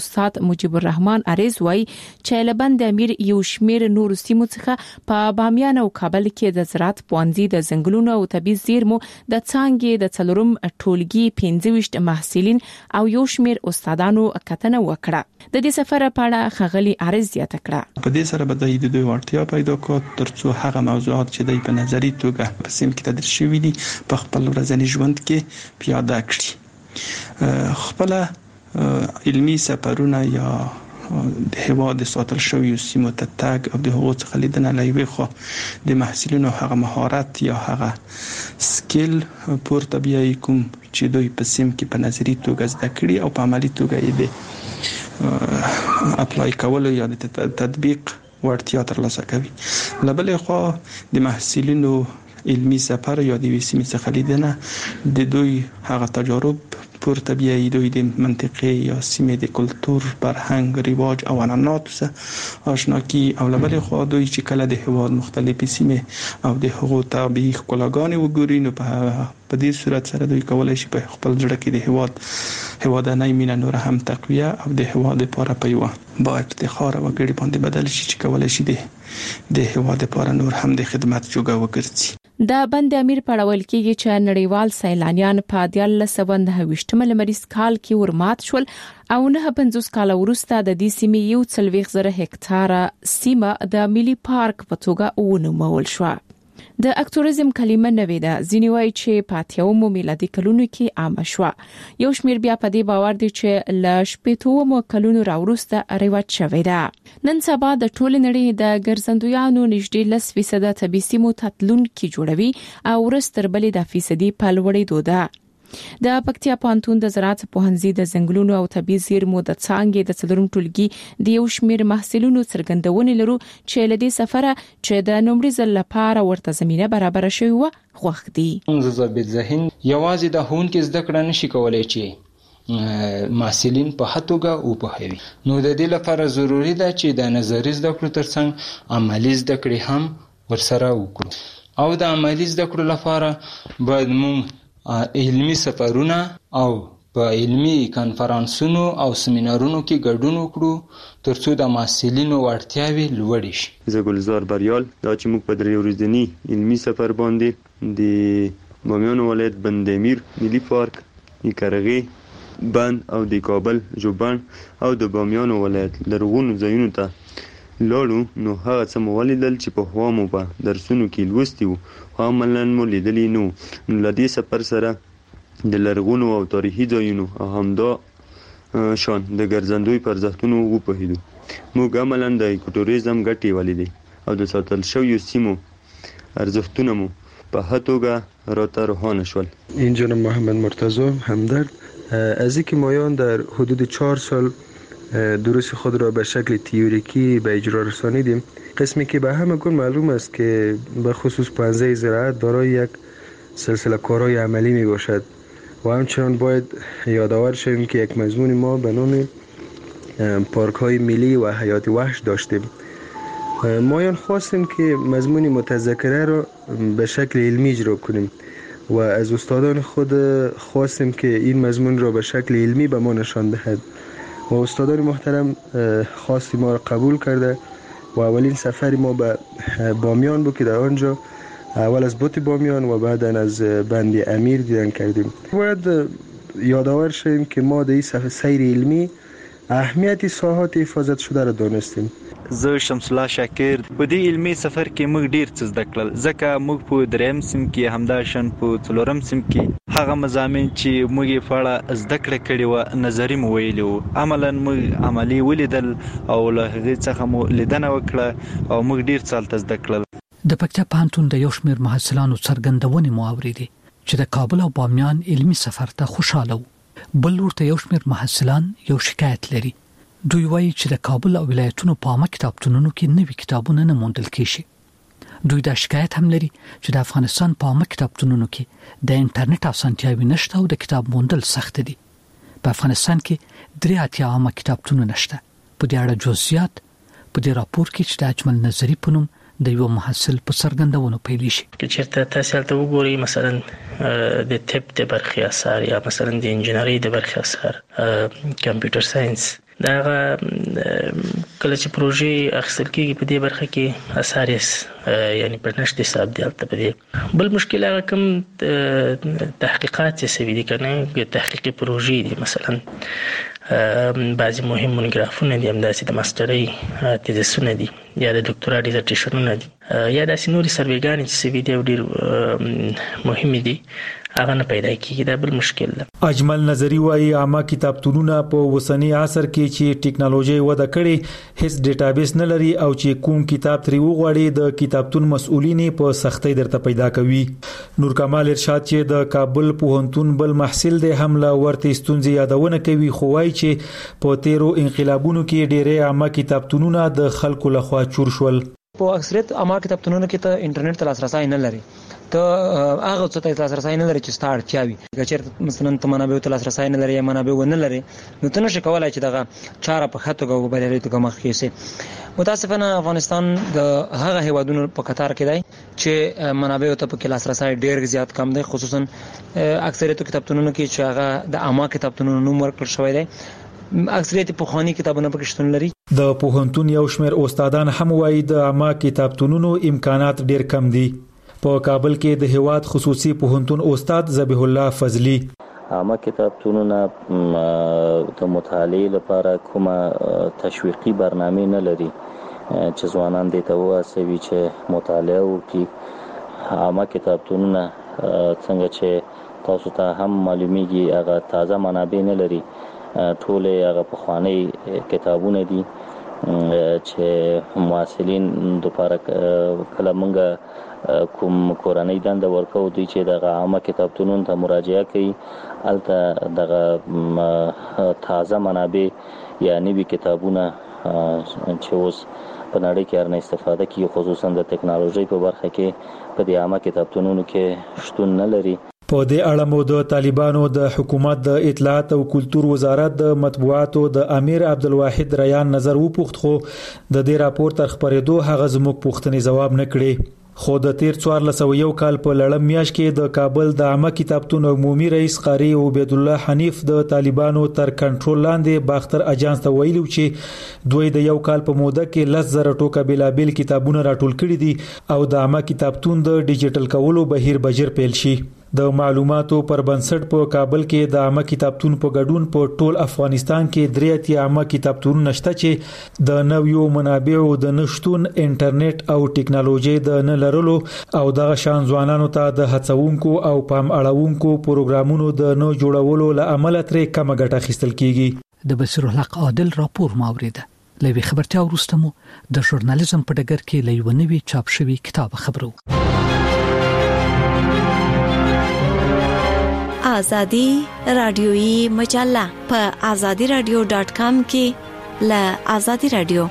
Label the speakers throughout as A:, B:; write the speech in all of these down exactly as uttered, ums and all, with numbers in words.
A: استاد مجيب الرحمن عریض وای چې لبند امیر یو شمیر نور سیمو څخه په بامیان او کابل کې د زراعت پوهنځي د ځنګلونو او طبي زیرمو د څانګې د څلورم ټولګي پنځه ویشت محصلین او یو شمیر استادانو کتنه وکړه. د دې سفر په اړه ښاغلي عریض یاد کړه.
B: په دې سره به د دوی ورتیا پیدا کړ ترڅو هغه موضوعات چې د په نظری توګه په سیم کې تدریس شوي دي په خپل ورځني ژوند کې پیاده کړي. خپل علمي سفرونه یا د هواد ساتل شوی سیمو ته تګ او د هغو څخه لیدنه لوي خو د محصلینو هغه مهارت یا هغه سکیل پورته بیاي کوم چې دوی په سیم کې په نظری توګه زده کړي او په عملی توګه یې د اپلای کولو یا د تطبیق ورتیا ترلاسه کوي. لبلې خو د محصلینو علمي سفر یا د وسیمې څخه لیدنه د دوی هغه تجارب پورته بیاي دوی د منطقې یا سیمې د کلتور، فرهنګ، رواج او عنعناتو سره آشنا کی او لبلې خو دوی چې کله د هواد مختلفې سیمې او د هغو طبيعي ښکلاګانې وګوري نو په په دې صورت سره دوی کولای شي په خپل ځړ کې د هواد هوادنۍ مینه نور هم تقویه او د هواد لپاره په یو با افتخار او ګړي باندې بدل شي چې کولای شي د د هواد لپاره نور هم د خدمت جوګه وګرځي.
A: د بند امیر پړول کېږي چې نړیوال سیلانیان په دیارلس سوه نهه ویشتم لمریز کال کې ورمات شول او نه پنځوس کال وروسته د دې سیمې یو څلوېښت زره هکتاره سیمه د ملي پارک په توګه ونومول شو. د اکټوریزم کلمه نوې ده ځینې وایي چې په اتیاومو میلادي کلونو کې عامه شوه. یو شمیر بیا په دې باور دي چې له شپېتومو کلونو راوروسته رواج شوې ده. نن سبا د ټول نړۍ د ګرځندویانو نږدې لس فیصده طبي سیمو تتلونکي جوړوي او ورستر بلې د فیصدي په لوړېدو ده. د پکتیا پوهنتون د زراعت پوهنځي د ځنګلونو او طبي زیرمو د څانګې د څلورم ټولګي د یو شمیر محصلینو څرګندونې لرو چې لدې سفره چې د نومړي ځل لپاره ورته زمينه برابر شوی و خوښ دي.
C: ضابط ذهن یوازې د هون کې زده کړه نشي کولای چې محصلین په هټوګه او په هوي نو د دې لپاره ضروری ده چې د نظری زده کړو ترڅنګ عملی زده کړې هم ورسره وکړو او د عملی زده کړو لپاره باید موږ علمي سفرونه او په علمي کانفرنسونو او سیمینارونو کې ګډون وکړو ترڅو د محصلینو وړتیاوې لوړې شي.
D: زه ګلزار بریال دا چې موږ په درې ورځني علمي سفر باندې د بامیان ولایت بند امیر ملي پارک، نیکرغې بند او د کابل جوبن او د بامیان ولایت لرغونو ځایونو ته لاړو نو هغه څه مو ولیدل چې په خوا مو په درسونو کې لوستي وو عملاً مو لیدلی نو. نو له دې سفر سره د لرغونو او تاریخي ځایونو او همدا شان د ګرځندوی پر ارزښتونو وپوهیدو. موږ عملاً د ایکوټوریزم ګټې ولیدې او د ساتل شویو سیمو ارزښتونه مو په ښه توګه راته روښانه شول.
E: اینجا محمد مرتضی همدرد از اینکه مایان در حدود چهار سال دروس خود را به شکل تئوریکی به اجرا رسانیدیم. قسمی که به همه گون معلوم است که به خصوص پانزه زراعت دارای یک سلسله کارهای عملی می باشد و همچنان باید یادآور شویم که یک مضمون ما به نام پارک های ملی و حیات وحش داشتیم. مایان خواستیم که مضمون متذکره را به شکل علمی اجرا کنیم و از استادان خود خواستیم که این مضمون را به شکل علمی به ما نشان دهد و استادان محترم خواستی ما را قبول کرده و اولین سفر ما به بامیان بود که در آنجا اول از بوت بامیان و بعدا از بند امیر دیدن کردیم. باید یادآور شویم که ما در این سیر علمی اهمیت ساحات حفاظت شده را دانستیم.
F: زه شمس الله شاکر په دې علمي سفر کې موږ ډیر څه زده کړل ځکه موږ په دریم سیم کې همداشان په څلورم سیم کې هغه مضامین چې موږ یې په اړه زده کړه کړې و نظری مو ویلي و عملاً موږ عملی ولیدل او له هغې څخه مو لیدنه وکړه او موږ ډیر څه هلته زده کړل.
G: د پکتیا پوهنتون د یو شمېر محصلانو څرګندونې مو اورېدې چې د کابل او بامیان علمي سفر ته خوشاله وو. بل ورته یو شمېر محصلان یو شکایت لري. دوی وایي چې د کابل او ولایتونو په عامه کتابتونونو کې نوي کتابونه نه موندل کېږي. دوی دا شکایت هم لري چې د افغانستان په عامه کتابتونونو کې د انټرنیټ اسانتیاوې نشته او د کتاب موندل سخت دي. په افغانستان کې درې اتیا عامه کتابتونونه نشته. په دې اړه جزئیات په دې راپور کې چې د اجمل نظری په نوم د یو محصل په څرګندونو پیل شي.
H: که چېرته تاسو هلته وګورئ مثلا د طب د برخې اثار یا مثلا د انجینرۍ د برخې اثار، کمپیوټر ساينس، دا کله چې پروژې اخیستل کېږي په دې برخه کې اساریس یعنی پرنشت حساب دی البته په دې بل مشکل هغه کوم تحقیقات چې سوي دي کنه تحقیقي پروژې دي مثلا بعضی مهم مونوګرافونه دي همداسې د ماسترۍ تیزسونه دي یا د ډاکټرا ډیزرټیشنونه دي یا داسې نورې سروېګانې چې سوي دي او ډېر مهمې دي هغه نه پیدا کیږي دا بل مشکل ده.
I: اجمل نظری وايي عامه کتابتونونه په وسنی عصر کې چې ټیکنالوژي وده کړي هیڅ ډیټابیس نه لري او چې کوم کتاب تری وغواړي د کتابتون مسؤلین په سختۍ درته پیدا کوي. نور کمال ارشاد چې د کابل پوهنتون بل محصل دی هم لا ورته ستونزې یادونه کوي خو وايي چې په تیرو انقلابونو کې ډېرې عامه کتابتونونه د خلکو لخوا چور شول.
J: په اکثریت عامه کتابتونونو کې ته انټرنیټ ته لاسرسي نه لري ته هغه څه ته لاسرسي نه لري چې ستاره چاوي چې مثلا ته منابع ته لاسرسي نه لري یا منابع ونه لري نو ته نشې کولای چې دغه چاره په خاطر غو بللې ته مخ کې سي. متاسفانه افغانستان د هغه هیوادونو په قطار کې دی چې منابع ته په لاسرسي ډېر زیات کم دی خصوصا اکثریت کتابتونونو کې چې هغه د عامه کتابتونونو نوم ورکړل شوی دی اکثریت په خواني کتابونه پکې شتون لري.
I: د پوهنتون یو شمېر استادان هم وایي د عامه کتابتونونو امکانات ډېر کم دي. په کابل کې د هیواد خصوصي پوهنتون استاد ذبیح الله فضلی
K: عامه کتابتونونه د مطالعې لپاره کومه تشویقي برنامه نه لري چې ځوانان دې ته واسوي چې مطالعه وکړي. عامه کتابتونونه څنګه چې تاسو ته هم معلومیږي هغه تازه منابع نه لري ټول هغه پخوانی کتابونه دي چې محصلین لپاره کله مونږه کوم کورنۍ دنده ورکو دي چې د عامه کتابتونونو ته مراجعه کوي البته د تازه منابع یا نوي کتابونه چې اوس په نړۍ کې هرنه استفاده کوي خصوصا د ټکنالوژي په برخه کې په دې عامه کتابتونونو کې شتون نه لري.
I: په دې اړه مو د طالبانو د حکومت د اطلاعات او کلتور وزارت د مطبوعاتو د امیر عبدالواحد ریان نظر وپوښت خو د دې راپور تر خبرېدو هغه زموږ پوښتنې جواب نه کړي. خو د تیر څوارلس سوه یو کال په لړم میاشت کې د کابل د عامه کتابتون عمومي رئیس قاری عبید الله حنیف د طالبانو تر کنټرول لاندې باختر اجانس ته ویلو چې دوی د یو کال په موده کې لس زره ټوکه بلابل کتابونه راټول کړي دي او د عامه کتابتون د ډیجیټل کولو بهیر بجر پیل شي. د معلوماتو پر بنسټ په کابل کې د عامه کتابتون په ګډون په ټول افغانستان کې درې اتیا عامه کتابتون نشته چې د نویو منابعو د نشټون انټرنیټ او ټکنالوژي د نه لرلو او د شان ځوانانو ته د هڅونکو او پام اړونکو پروګرامونو د نو جوړولو له عمله ترې کم ګټه اخیستل کیږي.
G: د بصیر الحق عادل راپور ماوریده لوي خبرتیا ورستمو د ژورنالیزم په ډګر کې لوي چاپ شوی کتاب خبرو.
L: آزادی رادیویی مجله په آزادی رادیو ډاټ کام کې له آزادی رادیو.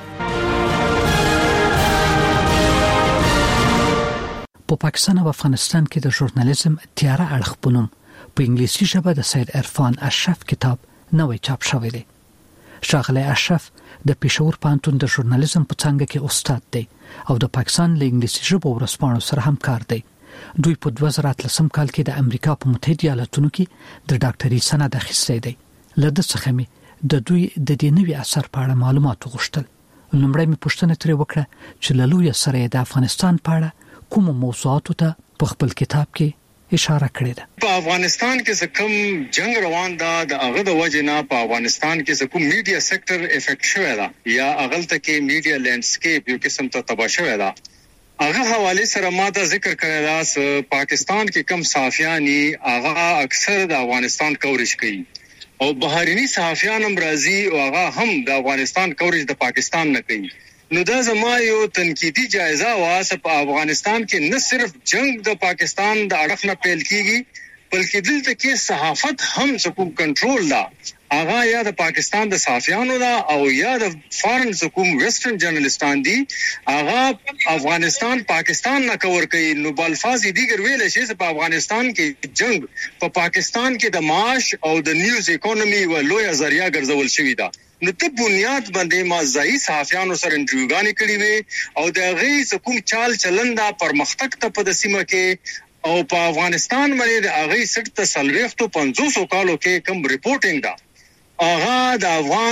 G: په پاکستان او افغانستان کې د ژورنالیزم تیاره اړخ په نوم په انګلیسي ژبه د سید عرفان اشرف کتاب نوې چاپ شوی دی. ښاغلی اشرف د پېښور پوهنتون د ژورنالیزم په څانګه کې استاد دی او د پاکستان له انګلیسي ژبو ورسپانو سره همکار دی. دوی په دوه زره اتلسم کال کې د امریکا په متحده ایالاتونو کې د ډاکټري سند اخیستی دی. له دې څخه مې د دوی د دې نوي اثر په اړه معلومات وغوښتل. لومړی مې پوښتنه ترې وکړه چې له لوی سره د افغانستان په اړه کوم موضوعاتو ته په خپل کتاب کې اشاره کړې ده.
M: په افغانستان کې کوم جنگ روان ده د هغه د وجه نه په افغانستان کې کوم میډیا سېکټر افیکټ شوی ده یا هغه ته کې میډیا لینډسکیپ یو قسم ته تباہ شوی ده. هغه حواله سره ما ته ذکر کړی دا س پاکستان کې کم صحافیانی هغه اکثر د افغانستان کوریج کوي او بهرني صحافیان هم راځي او هغه هم د افغانستان کوریج د پاکستان نه کوي. نو دا زما یو تنقیدی جایزه واسه په افغانستان کې نه صرف جنگ د پاکستان د اړخ نه پیل کیږي بلکې دلته کې صحافت هم څوک کنټرول لا هغه یا د پاکستان د صحافیانو دا او یا د فارن حکومت ویسټرن جرنالستان دي هغه افغانستان پاکستان نه کور کوي. نو بالفاظ دیګر ویل شي چې په افغانستان کې جنگ په پاکستان کې د معاش او د نیوز اکونومي و لوی ذریعہ ګرځول شوی دا. نو ته بنیاد باندې ما ځای صحافیانو سره انټرویوګانی کړی وي او د غي کوم چال چلندا پرمختګ ته په دسیمه کې او په افغانستان باندې د هغه سټ تسلويختو پنځوس کالو کې کم ریپورټینګ دا هغه د افغان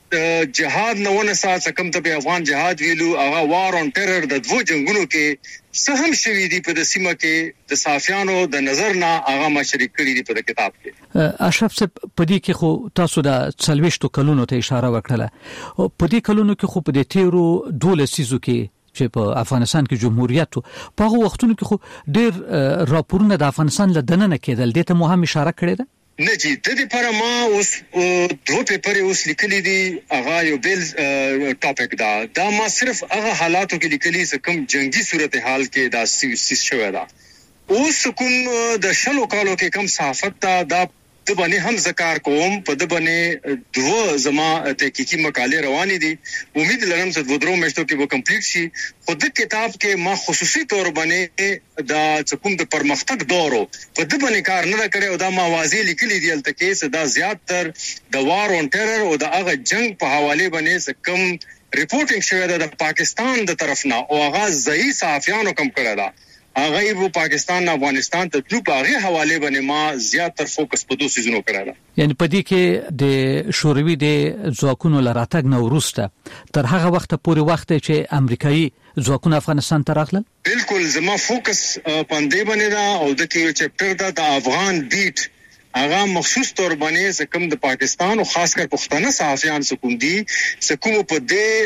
M: جهاد نه ونه سات کم ته افغان جهاد ویلو هغه وار اون ټرر د دوه جنگونو کې سهم شوی دی په د سیمه کې د صافیانو د نظر نه هغه ما شریک کړی دی په کتاب کې.
G: اشرف صاحب په دې کې خو تاسو د څلويشتو کلونو ته اشاره وکړه. په دې کلونو کې خو په دې تیرو دوله سيزو کې چې په افغانستان کې جمهوریت په هغه وختونو کې خو ډېر راپورونه د افغانستان له دننه کېدل. دې ته مو هم اشاره کړې ده؟
M: نه جی د دې پر ما اوس دوه پیپر اوس لیکلي دي هغه یو بل ټاپک دا دا ما صرف هغه حالاتو کې لیکلي چې کوم جنگي صورتحال کې دا سیس شوی دا. اوس کوم د شلو کالو کې کوم صحافت دا د باندې هم ذکر کوم په د باندې دوه زما تحقیقي مقالې روانې دي. امید لرم چې دوه درو میاشتو کې به کمپلیټ شي. خو د کتاب کې ما خصوصي تور باندې دا کوم د پرمختګ دورو په د باندې کار نه کړی او دا ما واضح لیکلي دي الته کې چې دا زیات تر د وار اون ټرر او د هغه جنگ په حواله باندې کم ریپورټینګ شوی ده د پاکستان د طرف نه او هغه ځای صحافیانو کم کړی ده. هغه یو پاکستان افغانستان ته تلو په هغه حواله باندې ما زیات تر فوکس په دوه سيزونو کړل.
G: یعنی په دې کې د شوروي د ځواکونو لراتګ نو وروسته تر هغه وخت پورې وخت چې امریکایي ځواکونه افغانستان ته راغلل.
M: بالکل زما فوکس پاندې باندې دا او د کې یو چپټر دا د افغان بیټ هغه مخصوص تور باندې کوم د پاکستان او خاص کر پښتانه صحافیان سکوم دي سکوم په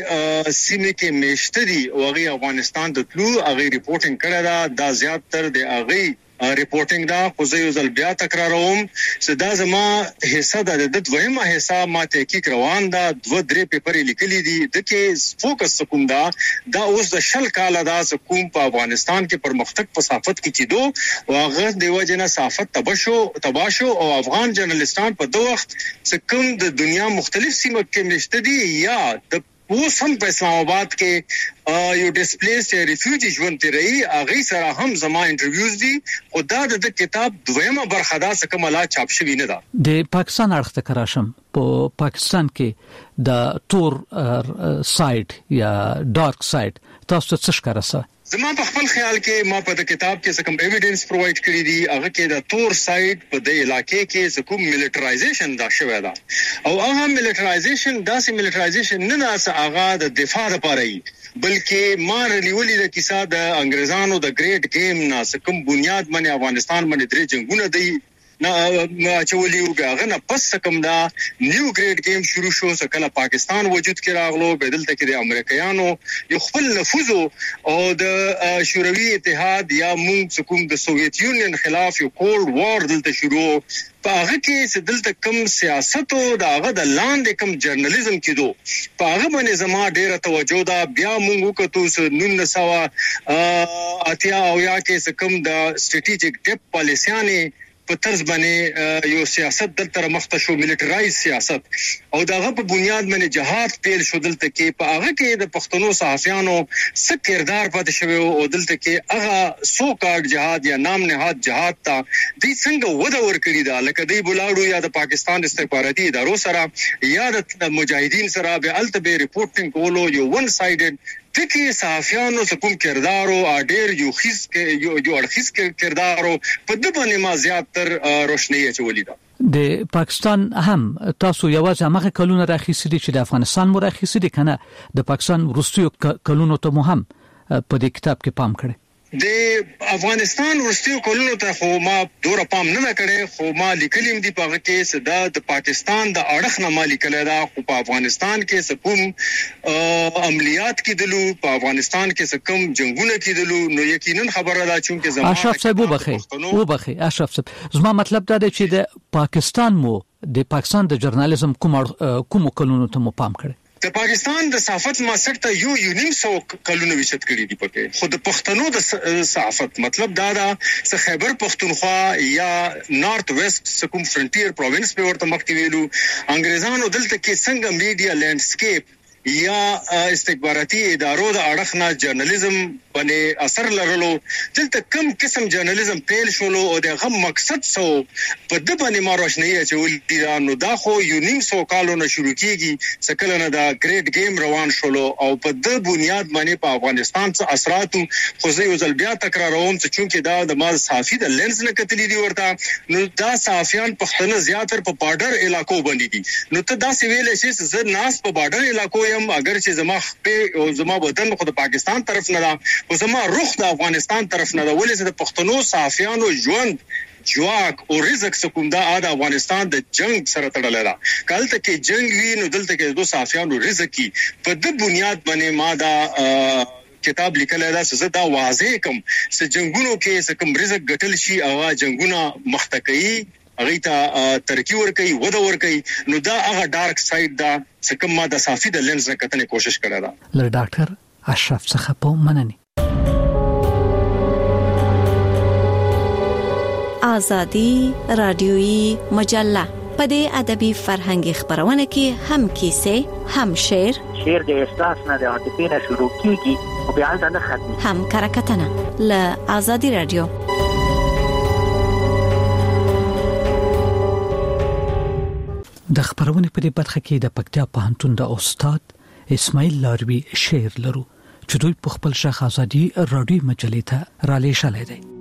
M: دې سیمه کې میشتري او هغه افغانستان د تلو هغه ریپورټینګ کړه دا د زیات تر د هغه ریپورټینګ دا خو زه یو ځل بیا تکراروم چې دا زما حصہ د د دویمه حصہ ما تحقیق روان دا دوه درې پیپر لیکلي دي د کې فوکس کوم دا دا اوس د شل کاله دا کوم په افغانستان کې پرمختګ په صحافت کې کیدو او هغه د وجنه صحافت تبشو تباشو او افغان جرنالستان په دوه وخت چې کوم د دنیا مختلف سیمو کې مشته دي یا د اوس هم په اسلام آباد کې یو ډیسپلیس یا ریفیوجی ژوند تیري هغه سره هم زما انټرویوز دي او دا د کتاب دویمه برخه دا څه کومه چاپ شوی نه ده.
G: د پاکستان اړخ ته کراشم په پاکستان کې د تور سایډ یا ډارک سایډ تاسو څه ښکارسه؟
M: زما په خپل خیال کې ما په کتاب کې کوم ایویډنس پرووایډ کړی دي هغه کې د تور سایډ په د علاقې کې کوم ملټرایزیشن دا شوی دا او هغه ملټرایزیشن داسې ملټرایزیشن نه ناس هغه د دفاع لپاره ای بلکې ما رلیولې د کیسه د انګريزانو د ګریټ گیم ناس کوم بنیاد باندې افغانستان باندې درې جنگونه دی نه چولیو غاغه نه پس کوم دا نیو ګریډ گیم شروع شو سکه پاکستان وجود کې راغلو بدل ته کې د امریکایانو یو خپل نفوذ او د شوروي اتحاد یا مونږ کوم د سوویت یونین خلاف یو کولډ وار دلته شروع په هغه کې چې دلته کوم سیاست او د هغه د لاندې کوم جرنالیزم کېدو په هغه باندې زما ډیره توجه دا بیا مونږ وکړو نن سوا اتیا او یا کې کوم د سټریټیجیک ډیپ پالیسیانه په طرز باندې یو سیاست دلته مخته شو ملټرایز سیاست او دغه په بنیاد باندې جهاد پیل شو دلته کې په هغه کې د پښتنو صحافیانو څه کردار پاتې شوی او دلته کې هغه سو کارت جهاد یا نام نهاد جهاد ته د څنګه وده ورکړي دا لکه دی بولاړو یا د پاکستان استخباراتي ادارو سره یا د مجاهدین سره به التبه ریپورټینګ کولو یو ون سایډډ تکي صحافیانو کوم کردارو اډیر یو خیس کې یو یو اړخیس کردارو په د باندې ما زیات تر روشنی چولې ده.
G: د پاکستان هم تاسو یوازې هغه کلونه راخیسي چې د افغانستان مو راخیسي دي کنه د پاکستان وروستیو کلونو ته مو هم په دې کتاب کې پام کړی؟
M: د افغانستان ورستیو کولونو ته خو ما دوره پام نه کړی خو ما لیکلیم دی په هغه کې صدا د پاکستان د اړخ نه ما لیکل دا خو په افغانستان کې سکوم عملیات کېدلو په افغانستان کې سکم جنگونه کېدلو نو یقینا خبره ده چې زموږ
G: اشرف صاحب وبخي وبخي اشرف صاحب زما مطلب دا دی چې د پاکستان مو د پاکستان د جرنالیزم کوم کوم کلونو ته مو پام کړی؟
M: د پاکستان د صحافت ماسټر ته یو یونیم سو کلونه وشت کړی دی پکې خو د پښتنو د صحافت مطلب دا دا چې خیبر پښتونخوا یا نارث ویست سکوم فرنټیر پروینس په ورته مخکې ویلو انګريزانو دلته کې څنګه میډیا لینډسکیپ یا استخباراتي ادارو د اړخ نه جرنالیزم باندې اثر لرلو. دلته کم قسم جرنالیزم پیل شولو او د غم مقصد سو په د باندې ما روشنی اچول دي. نو دا خو یو نیم سو کالو نه شروع کیږي سکل نه دا ګریټ گیم روان شولو او په د بنیاد باندې په افغانستان څخه اثراتو خو زه یو ځل بیا تکراروم چې چونکه دا د ما صافي د لینز نه کتلی دی ورته. نو دا صافیان پښتنه زیاتره په بارډر علاقو باندې دي. نو ته دا سی ویل شي زه ناس په بارډر علاقو يم، اگر چې زما خپل او زما وطن خو د پاکستان طرف نه دا او زما روح د افغانستان طرف نه دا ولې چې د پښتنو صافیانو ژوند جواک او رزق سکوم دا د افغانستان د جنگ سره تړلې ده. کله کې جنگ وی نو دلته کې دوه صافیانو رزق کی په د بنیاد باندې ما دا کتاب لیکل دا څه دا واضح کوم چې جنگونو کې څه کوم رزق ګټل شي او جنگونه مختکئی هغه ته ترقی ور کوي وده ور کوي. نو دا هغه ډارک ساید دا څه کوم ما د صافي د لینز نه کتنې کوشش کړه دا.
G: ل ډاکټر اشرف څخه په مننه.
L: آزادی رادیویی مجله په دې ادبي فرهنګي خبرونه کې هم کیسه هم شعر
N: شعر د احساس نه د عاطفې نه شروع کیږي او بیا ځنه ختمي
L: هم کرکټنه ل آزادی رادیو.
G: د خبرونه په دې برخه کې د پکتیا پوهنتون د استاد اسماعیل لاروی شعر لرو چې دوی په خپل شخص آزادی رادیو مجلې ته را لېږلې ده.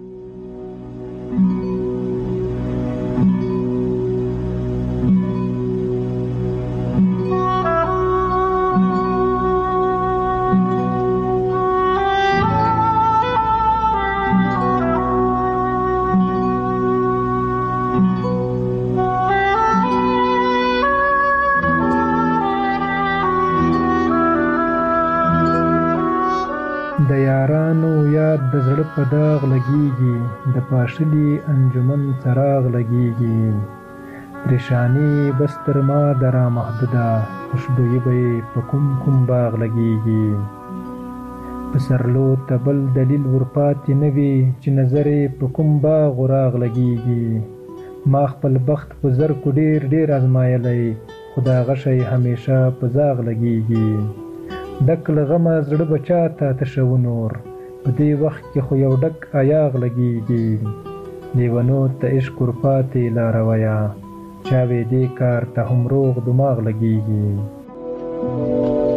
O: د یارانو یاد د زړه په داغ لګیږي، د پاشلی انجمن څراغ لګیږي، پریشانی بستر ما درا محدوده، خوشبوئی به په کوم کوم باغ لګیږي، پسرلو تبل دلیل ورپاتې نوي چې نظر په کوم باغ راغ لګیږي، ما خپل بخت په زر کو ډیر ډیر ازمایلی، خدا غشي همیشه په زاغ لګیږي، ډک لغمه زړه بچا ته تشو نور، په دې وخت کې خو یو ډک ایاغ لګیږي، لیونو ته عشق ورپاتې لارویا، چاوې دې کار ته هم روغ دماغ لګیږي.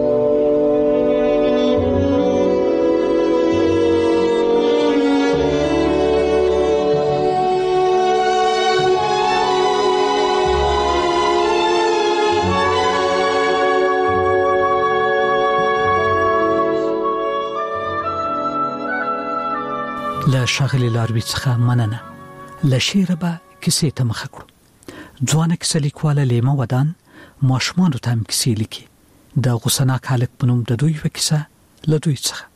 G: له شاغلی لاروی څخه مننه. له شعر به کیسې ته مخه کړو. ځوانه کیسه لیکواله لیمه ودان ماشومانو ته هم کیسې لیکي. د غوسناک هلک په نوم د دوی یوه کیسه له دوی څخه.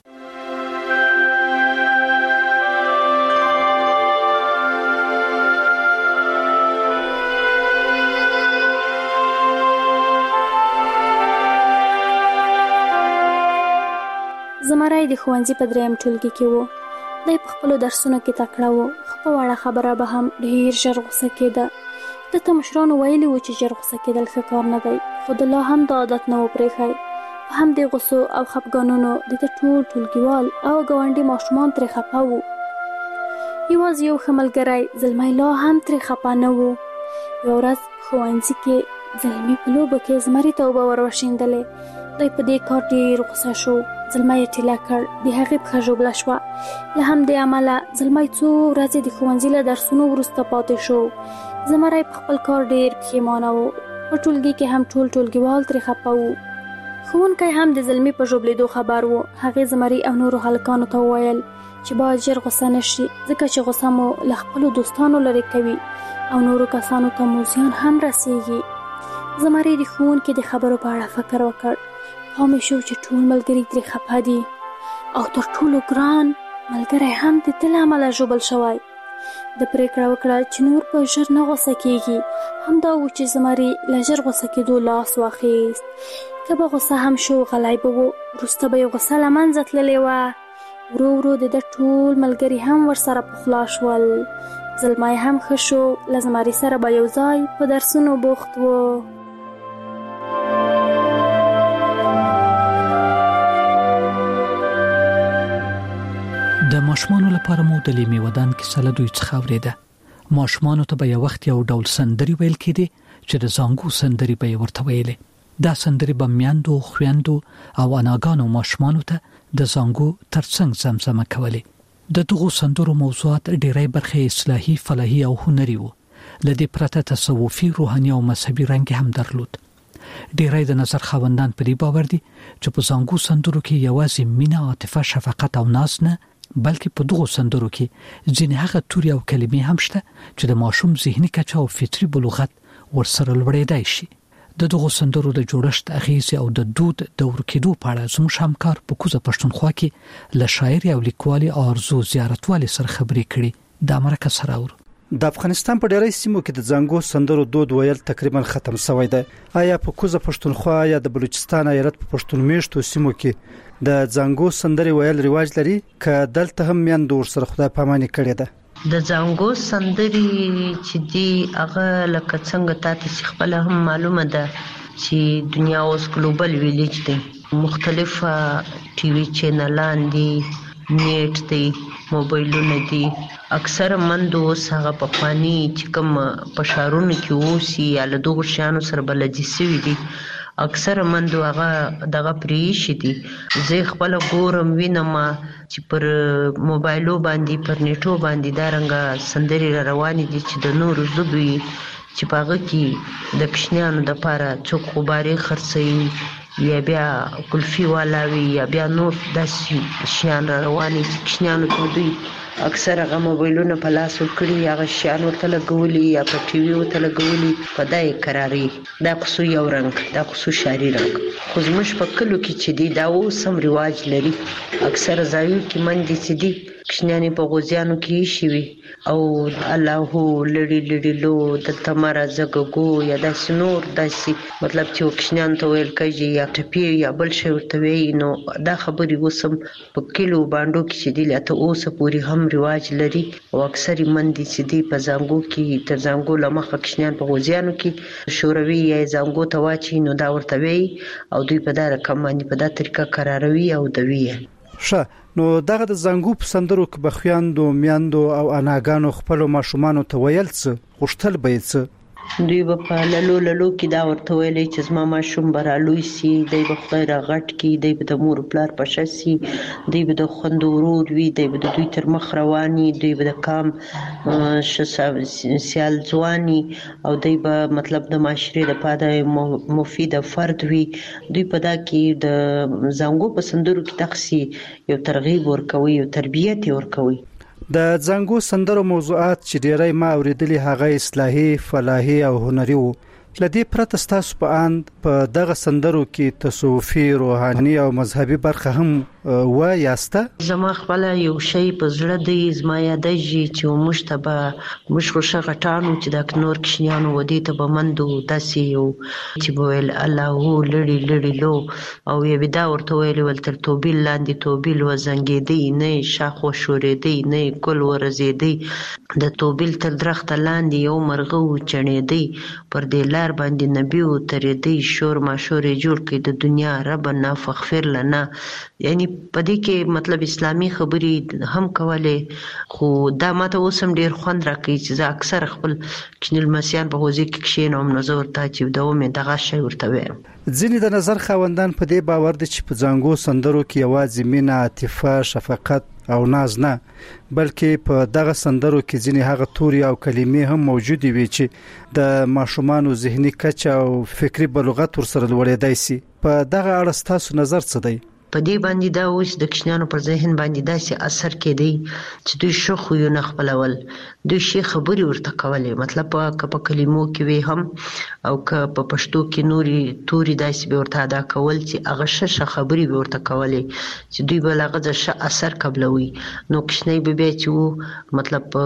P: زمری د ښوونځي په دریم ټولګي کې و. دی په خپلو درسونو کې تکړه و، خو په وړه خبره به هم ډېر ژر غوسه کېده. ده ته مشرانو ویلي و چې ژر غوسه کېدل ښه کار نه دی، خو د لا هم دا عادت نه و پرېښی. په همدې غوسو او خفګانونو د ده ټول ټولګیوال او ګاونډي ماشومان ترې خفه وو. یوازې یو ښه ملګری زلمی لا هم ترې خفه نه و. یوه ورځ په ښوونځي کې زلمي په لوبو کې زمري ته اوبه ور وشیندلې. دی په دې کار ډېر غوسه شو. زلمی یې ټیله کړ، د هغې پښه ژوبله شوه. له همدې امله زلمی څو ورځې د ښوونځي له درسونو وروسته پاتې شو. زمری په خپل کار ډېر پښیمانه و. په ټولګي کې هم ټول ټولګیوال ترې خفه وو. ښوونکی هم د زلمي په ژوبلېدو خبر و. هغې زمري او نورو هلکانو ته وویل چې باید ژر غوسه نه شي، ځکه چې غوسه مو له خپلو دوستانو لرې کوي او نورو کسانو ته مو زیان هم رسېږي. زمري د ښوونکي د خبرو په اړه فکر وکړ. پامې شو چې ټول ملګري ترې خفه دي او تر ټولو ګران ملګری هم د ده له امله ژوبل شوی. د پرېکړه وکړه چې نور به ژر نه غوسه کېږي. همدا و چې زمري له ژر غوسه کېدو لاس واخیست. که به غوسه هم شو غلی به و، وروسته به یې غوسه له منځه تللې وه. ورو ورو د ده ټول ملګري هم ورسره پخلا شول. زلمی هم ښه شو، له زمري سره به یو ځای په درسونو بوخت و.
G: ماشومان لپاره مو د لیمې ودان کیسه له دوی څخه اوریده. ماشومان ته به یو وخت یو ډول سندري ویل کېدی چې د زانګو سندري به ورته ویلې. دا سندري به میاندو، خویندو او اناګانو ماشومان ته د زانګو ترڅنګ زمزمه کولې. د دغو سندرو موضوعات ډېری برخه اصلاحي، فلاحي او هنري وو. لدې پرته تصوفي، روحاني او مذهبي رنګ هم درلود. ډېری د نظر خاوندان په دې باور دي چې په زانګو سندرو کې یوازې مینه، عاطفه، شفقت او ناز نه، بلکې په دغو سندرو کې ځینې هغه توري او کلمې هم شته چې د ماشوم ذهني کچه او فطري بلوغت ورسره لوړېدای شي. د دغو سندرو د جوړښت، اغیزې او د دود د ورکېدو په اړه زموږ همکار په کوزه پښتونخوا کې له شاعر او لیکوالې آرزو زیارتوالې سره خبرې کړي. د امریکا سره ور
Q: د افغانستان په ډېری سیمو کې د زانګو سندرو دود ویل تقریبا ختم شوی دی. آیا په کوزه پښتونخوا یا د بلوچستان ایالت په پښتون میشتو سیمو کې د زانګو سندري ویل رواج لري که دلته هم میاندو سره خدای پاماني کړی ده؟
R: د زانګو سندري چې دی هغه لکه څنګه تاسو خپل هم معلومه ده چې دنیا اوس ګلوبل ویلیج دی، مختلفه ټي وي چینلان دي، نیټ دی، موبایلونه دي. اکثر مندو هغه په خواني چې کوم په شهرونو کې اوسي یا له دغو شیانو سره بلدي سوي دي، اکثر مندو هغه دغه پریشي دي. زه خپل ګورم وینم چې پر موبایلو باندې، پر نیټو باندې دا رنګه سندري روانې دي چې د نورو ژبې چې په هغه کې د کشنیانو دپاره څوک غبارې خرڅوي یا بیا کلفي والاوي یا بیا نور داسې شیان را روانې چې کشنیانو ته دوی اکثر هغه موبایلونه په لاس ورکړي، هغه شیان ورته لګولي یا په ټي وي ورته لګولي، په دا یې کراري. دا خصو یو رنګ، دا خصو شعري رنګ. خو زموږ په کلو کې چې دی دا اوس هم رواج لري. اکثر ځایو کې مندې چې دي کشنیانې په غوزیانو کې ایښي وي او الله لړي لړي لو دلته مه راځه ګګو یا داسې نور داسې مطلب چې کشنیانو ته ویل کېږي یا ټپي یا بل شی ورته وایي. نو دا خبرې اوس هم په کلو بانډو کې چې دي لا ته اوسه پورې هم رواج لري او اکثر مندې چې دي په زانګو کې تر زانګو له مخه کشنیان په غوزیانو کې شوروي یا زانګو ته واچي نو دا ورته وایي او دوی په دا رقم باندې په دا طریقه قراروي او دوی.
Q: ښه، نو دغه د زانګو په سندرو کې به خویندو، میاندو او اناګانو خپلو ماشومانو ته ویل څه غوښتل به یې څه؟
R: دوی به په للو للو کې دا ورته ویلی چې زما ماشوم به رالوی سي، دی به خدای را غټ کړي، دی به د مور پلار په ښه سي، دی به د خویندو ورور وي، دی به د دوی تر مخ روان وي، دوی به د کام ښه سیال ځوان وي او دی به مطلب د معاشرې دپاره مفید فرد وي. دوی په دا کې د زانګو په سندرو کې دغسې یو ترغیب ورکوي، یو تربیت یې ورکوي.
Q: د زانګو سندرو موضوعات چې ډېری ما اوریدلي هغه اصلاحي، فلاحي او هنري وو. لدې پرته ستاسو په اند په دغه سندرو کې تصوفي، روحاني او مذهبي برخه هم و یاسته؟
R: زما خپل یو شی په زړه دی، زما یادېږي چې موږ ته به موږ خو ښه غټانو چې د نور کشنیانو ودې ته به مندو داسې یو چې به ویل الله لړي لړي لو او یا به دا ورته ویل ول تر توبیل لاندې توبیل وزنګېدی نه شاخ وشورېدی نه ګل ورزېدی، د توبیل تر درخته لاندې یو مرغه وچڼېدی، پر دې لار باندې نبی وترېدی، شور ماشور یې جوړ کړي د دنیا ربنا فغفر لنا. یعنی په دې کې مطلب اسلامي خبرې هم کولې. خو دا ماته اوس هم ډېر خوند راکوي چې زه اکثر خپل کشني لمسیان په حوزې کې کښېنوم نو زه ورته چې د ومې دغه شی ورته وایم.
Q: ځینې د نظر خاوندان په دې باور دي چې په زانګو سندرو کې یوازې مینه، عاطفه، شفقت او ناز نه، بلکې په دغه سندرو کې ځینې هغه توري او کلمې هم موجودې وي چې د ماشومانو ذهني کچه او فکري بلوغت ورسره لوړېدای سي. په دغه اړه ستاسو نظر څه دی؟
R: په دې باندې دا اوس د کشنیانو پر ذهن باندې داسې اثر کېدی چې دوی ښه خویونه خپلول، دوی ښې خبرې ورته کولې، مطلب که په کلمو کې وي هم او که په پښتو کې نوري توري داسې به ورته ادا کول چې هغه ښه ښه خبرې به ورته کولې چې دوی به له هغه څه ښه اثر قبلوي. نو کشنی به بیا چې و مطلب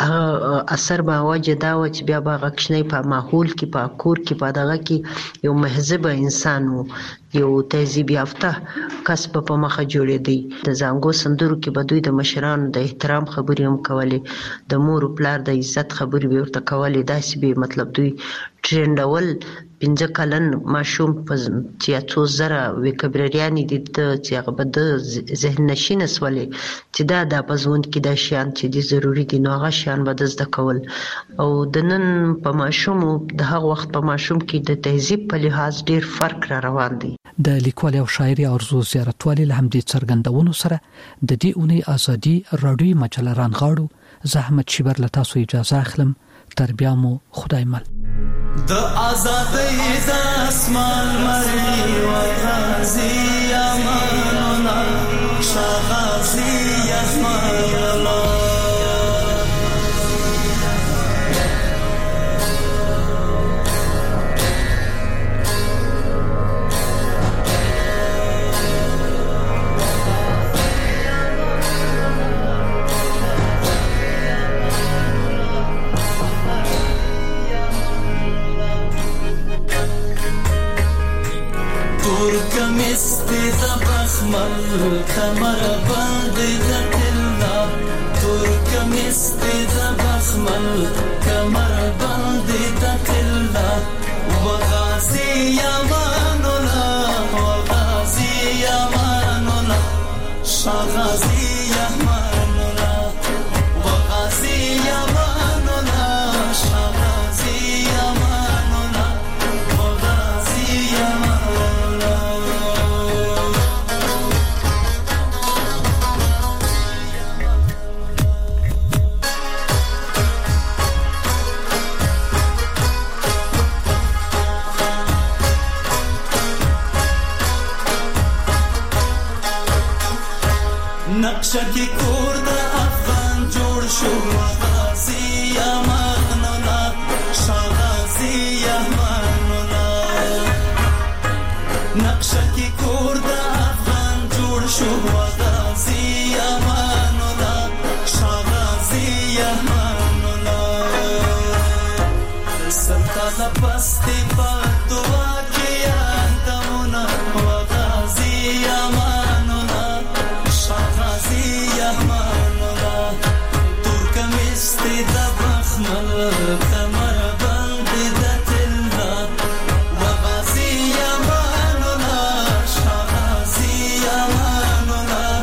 R: هغه اثر به وجه دا و چې بیا به هغه کشنی په ماحول کې، په کور کې، په دغه کې یو مهذبه انسان و، یو تهذیب یافته کس به په مخه جوړېدی. د زانګو سندرو کې به دوی د مشرانو د احترام خبرې هم کولې، د مور و پلار د عزت خبرې به ورته کولې، داسې به مطلب دوی ټرینډول پنځه کلن ماشوم په چې څو زره وکبریانې دي چې هغه به د ذهن نشینه سولې چې دا د پزوند کې د شیان چې دي ضروری دي نو هغه شیان به د زده کول او د نن په ماشوم د هغه وخت په ماشوم کې د تهذیب په لحاظ ډیر فرق را روان دی.
G: د لیکوال او شاعري ارزو زیارتوالي له همدې څرګندونو سره د دې اونۍ ازادي رادیوي مجله رانغاړو. زحمت شیبر له تاسو اجازه اخلم. تر بیا مو خدای مل.
S: د آزادۍ د اسمان مری و غازی امانونا شغازی اسمانونا کمر باندې د تلنا ترکم استد بخمل کمر باندې د تلنا وغازی یمانونا وغازی یمانونا شغازی یمانونا وغازی یمانونا شغازی یمانونا وغازی یمانونا. نقشه کی کور د افغان جوړ شو غازی امانونا شغازی امانونا نقشه کی کور د افغان جوړ شو غازی امانونا شغازی امانونا سلطنه پستی په دعا کې اندمونا غازی امانونا شغازی امانونا ترکم استد بخمل کمر باندې د تلنا وغازی امانونا شغازی امانونا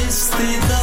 S: استعداد